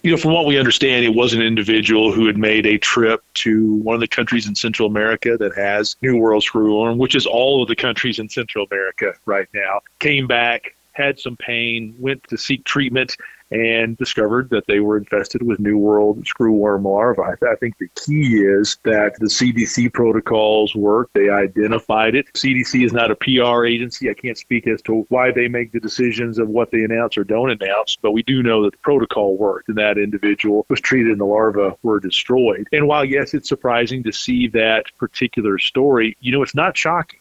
From what we understand, it was an individual who had made a trip to one of the countries in Central America that has New World screwworm, which is all of the countries in Central America right now. Came back, had some pain, went to seek treatment, and discovered that they were infested with New World screwworm larvae. I think the key is that the CDC protocols work. They identified it. CDC is not a PR agency. I can't speak as to why they make the decisions of what they announce or don't announce, but we do know that the protocol worked, and that individual was treated and the larvae were destroyed. And while, yes, it's surprising to see that particular story, it's not shocking.